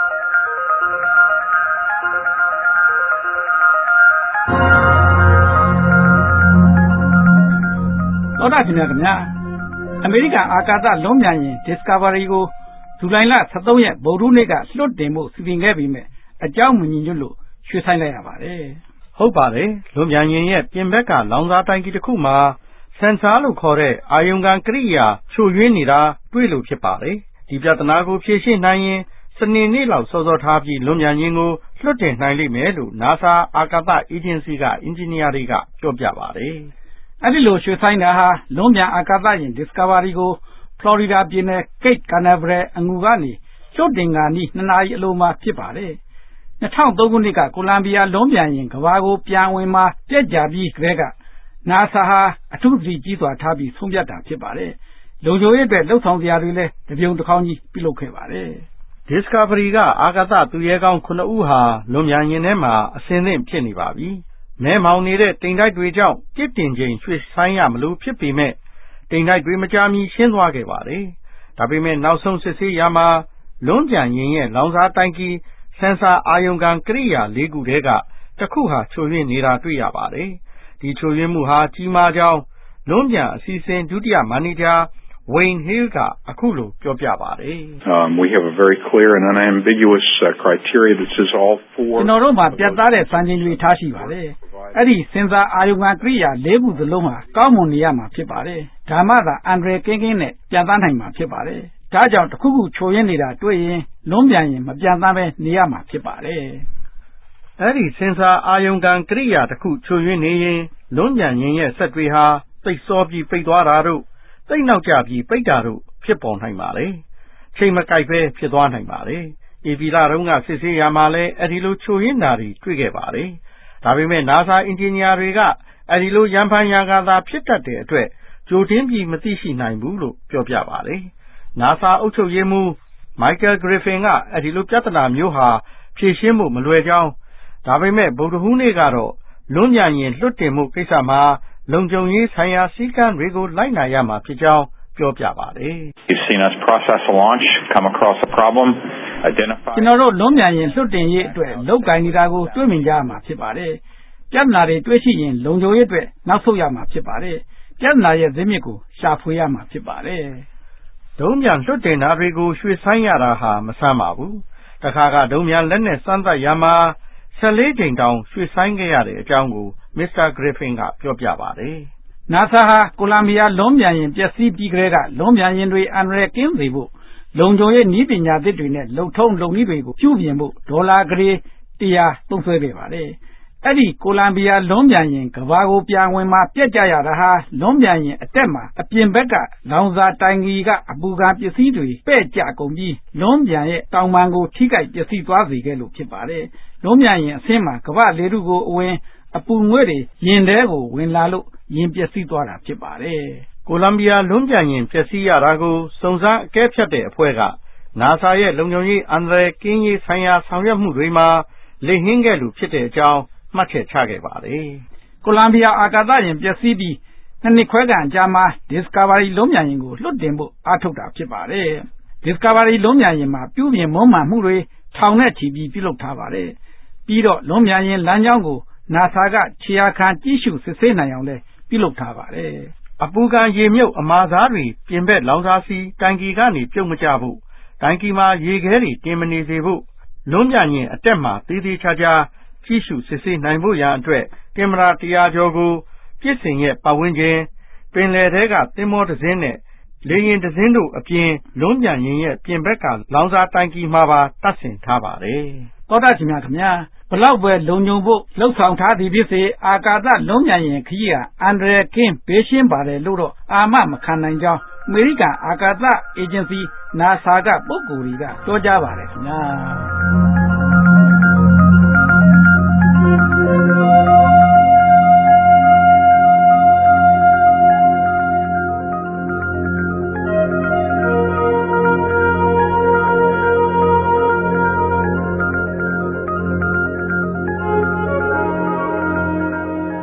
သောတာရှင်များခင်ဗျာအမေရိကန်အာကာသလွန်ပြန်ယာဉ် Discovery ကိုဇူလိုင်လ 13 ရက်ဗုဒ္ဓဟူးနေ့ကလွှတ်တင်ဖို့စီစဉ်ခဲ့ပြီးမြဲအကြောင်းမညီညွတ်လို့ရွှေ့ဆိုင်းလိုက်ရပါတယ်ဟုတ်ပါတယ်လွန်ပြန်ယာဉ်ရဲ့ပြင်ဘက်ကလောင်စာတိုင်ကီတစ်ခုမှာဆန်ဆာလို့ခေါ်တဲ့အာယုံခံကိရိယာချို့ယွင်းနေတာတွေ့လို့ဖြစ်ပါတယ်ဒီပြဿနာကိုဖြေရှင်းနိုင်ရင်စနေနေ့လောက်စောစောထားပြီးလွန်ပြန်ယာဉ်ကိုလွှတ်တင်နိုင်လိမ့်မယ်လို့ NASA အာကာသအေဂျင်စီကအင်ဂျင်နီယာတွေကပြောပြပါတယ်အဲ့ဒီလိုရွှေ့ဆိုင်းတာဟာလွန်ပြန်အာကာသယာဉ် Discovery ကိုဖလော်ရီဒါပြည်နယ် Cape Canaveral အငူကနေလွှတ်တင်ကာနီး2နာရီအလိုမှာဖြစ်ပါတယ်2003ခုနှစ်ကကိုလံဘီယာလွန်ပြန်ယာဉ်ကမ္ဘာကိုပြန်ဝင်မှာပြက်ကြပြီးကလေးက NASA ဟာအထူးသတိကြီးစွာထားပြီးဆုံးဖြတ်တာဖြစ်ပါတယ်လုံခြုံရေးအတွက်လှုပ်ဆောင်စရာတွေလည်းတပြုံတစ်ခေါင်းကြီးပြုလုပ်ခဲ့ပါတယ် Discovery ကအာကာသသူရဲကောင်း9ဦးဟာလွန်ပြန်ယာဉ်ထဲမှာအဆင်သင့်ဖြစ်နေပါပြီမဲမောင်နေတဲ့တိမ်တိုက်တွေကြောင့်ပြစ်တင်ချိန်ရွှေ့ဆိုင်ရမလို့ဖြစ်ပေမဲ့တိမ်တိုက်တွေမကြာမီရှင်းသွားခဲ့ပါတယ်ဒါပေမဲ့နောက်ဆုံးစစ်ဆေးရမှာလွန်ပြန်ယာဉ်ရဲ့လောင်စာတိုင်ကီဆန်ဆာအာယုံခံကိရိယာ၄ခုထဲကတစ်ခုဟာချို့ယွင်းနေတာတွေ့ရပါတယ်ဒီချို့ယွင်းမှုဟာကြီးမားကြောင်းလွန်ပြန်အစီအစဉ်ဒုတိယမန်နေဂျာWayne Hill ကအခုလိုပြောပြပါတယ် We have a very clear and unambiguous criteria that says all four ကျွန်တော်တို့မှာပြတ်သားတဲ့စံချိန်တွေထားရှိပါတယ်အဲ့ဒီစင်ဆာအာယုံခံကိရိယာ၄ခုစလုံးဟာကောင်းမွန်နေရမှာဖြစ်ပါတယ်ဒါမှသာအန်ဒရယ်ကင်းကင်းနဲ့ပြန်သားနိုင်မှာဖြစ်ပါတယ်ဒါကြောင့်တစ်ခုခုချို့ယွင်းနေတာတွေ့ရင်လွန်ပြန်ရင်မပြန်သားပဲနေရမှာဖြစ်ပါတယ်အဲ့ဒီစင်ဆာအာယုံခံကိရိယာတစ်ခုချို့ယွင်းနေရင်လွန်ပြန်ရင်ရဲ့ဆက်တွေဟာပိတ်စောပြီးပိတ်သွားတာတို့သိနောက်ကျပြီးပိတ်တာတို့ဖြစ်ပေါ်နိုင်ပါလေချိန်မကိုက်ပဲဖြစ်သွားနိုင်ပါလေအေပီလာတုန်းကစစ်ဆေးရမှာလဲအဲ့ဒီလိုချို့ယွင်းတာတွေတွေ့ခဲ့ပါလေဒါပေမဲ့ NASA အင်ဂျင်နီယာတွေကအဲ့ဒီလိုရန်ဖန်ရန်ကာသာဖြစ်တတ်တဲ့အတွက်ကြိုတင်ပြီးမသိရှိနိုင်ဘူးလို့ပြောပြပါလေ NASA အုပ်ချုပ်ရေးမှူး Michael Griffin ကအဲ့ဒီလိုပြဿနာမျိုးဟာဖြေရှင်းဖို့မလွယ်ကြောင်းဒါပေမဲ့ဗုဒ္ဓဟူးနေ့ကတော့လွန်ပြန်ရင်လွတ်တင်မှုကိစ္စမှာလုံခြုံရေးဆိုင်ရာစည်းကမ်းတွေကိုလိုက်နာရမှာဖြစ်ကြောင်းပြောပြပါတယ် You've seen us process a launch come across a problem identify ကျွန်တော်တို့လွန်ပြန်ရင်လွတ်တင်ရေးအတွက်လုပ်ကိုင်နေတာကိုတွေ့မြင်ကြရမှာဖြစ်ပါတယ်ပြဿနာတွေတွေ့ရှိရင်လုံခြုံရေးအတွက်နောက်ဆုတ်ရမှာဖြစ်ပါတယ်ပြဿနာရဲ့ဇစ်မြစ်ကိုရှာဖွေရမှာဖြစ်ပါတယ်ဒုံးပြန်လွတ်တင်တာတွေကိုရွှေ့ဆိုင်းရတာဟာမဆန်းပါဘူးတခါကဒုံးပြန်လက်နဲ့စမ်းသပ်ရမှာ14ချိန်တောင်ရွှေ့ဆိုင်းခဲ့ရတဲ့အကြောင်းကို Mr. Griffin ကပြောပြပါတယ် NASA ဟာကိုလံဘီယာလွန်ပြန်ရင်ပျက်စီးပြီးကလေးကလွန်ပြန်ရင်တွေအန်ရယ်ကင်းစေဖို့လုံခြုံရေးနည်းပညာသစ်တွေနဲ့လုံထုံးလုံနည်းတွေကိုပြုပြင်ဖို့ဒေါ်လာကလေး100သုံးစွဲခဲ့ပါတယ်အဲ့ဒီကိုလံဘီယာလွန်ပြန်ရင်ကဘာကိုပြန်ဝင်မှာပြက်ကြရတာဟာလွန်ပြန်ရင်အတက်မှာအပြင်ဘက်ကလောင်စာတိုင်ကီကအပူခံပစ္စည်းတွေပဲ့ကျကုန်ပြီးလွန်ပြန်ရဲ့တောင်ပံကိုထိခိုက်ပျက်စီးသွားစေခဲ့လို့ဖြစ်ပါတယ်လွန်ပြန်ရင်အဆင်းမှာကဘာလေထုကိုအဝင်အပူငွေ့တွေရင်ထဲကိုဝင်လာလို့ရင်ပျက်စီးသွားတာဖြစ်ပါတယ်ကိုလံဘီယာလွန်ပြန်ရင်ပျက်စီးရတာကိုစုံစမ်းအကဲဖြတ်တဲ့အဖွဲ့က NASA ရဲ့လုံခြုံရေးအန္တရာယ်ကင်းရေးဆိုင်ရာဆောင်ရွက်မှုတွေမှာလေ့ဟင်းခဲ့လို့ဖြစ်တဲ့အကြောင်းမှတ်ချက်ချခဲ့ပါတယ်ကိုလံဘီယာအာကာသယာဉ်ပျက်စီးပြီး2နှစ်ခွဲခန့်ကြာမှာ Discovery လွန်ပြန်ယာဉ်ကိုလွှတ်တင်ဖို့အားထုတ်တာဖြစ်ပါတယ် Discovery လွန်ပြန်ယာဉ်မှာပြုပြင်မွမ်းမံမှုတွေထောင်နဲ့ချီပြီးပြုလုပ်ထားပါတယ်ပြီးတော့လွန်ပြန်ယာဉ်လမ်းကြောင်းကို NASA ကခြေရာခံကြည့်ရှုစစ်ဆေးနိုင်အောင်လဲပြုလုပ်ထားပါတယ်အပူခံရေမြုပ်အမာစားတွေပြင်ဘက်လောင်စာစီတိုင်ကီကနေပြုတ်မကျဖို့တိုင်ကီမှာရေခဲတွေတင်မနေစေဖို့လွန်ပြန်ရင်အတက်မှာသေးသေးချာချာကြည့်ရှုစစ်ဆေးနိုင်ဖို့ရန်အတွက်ကင်မရာ100ကျော်ကိုပြစ်စင်ရဲ့ပတ်ဝန်းကျင်ပင်လယ်ထဲကသင်္ဘောတစ်စင်းနဲ့လေယာဉ်တစ်စင်းတို့အပြင်လွန်ပြန်ရင်ရဲ့ပြင်ဘက်ကလောင်စာတိုင်ကီမှာပါတပ်ဆင်ထားပါတယ်သောတာရှင်များခင်ဗျာဘလောက်ပဲလုံခြုံဖို့လှုပ်ဆောင်ထားသည်ဖြစ်စေအာကာသလွန်ပြန်ရင်ခရီးဟာအန်ဒရယ်ကင်းဘေးရှင်းပါတယ်လို့တော့အာမမခံနိုင်ကြောင်းအမေရိကန်အာကာသအေဂျင်စီ NASA ကပုဂ္ဂိုလ်တွေကပြောကြားပါတယ်ခင်ဗျာ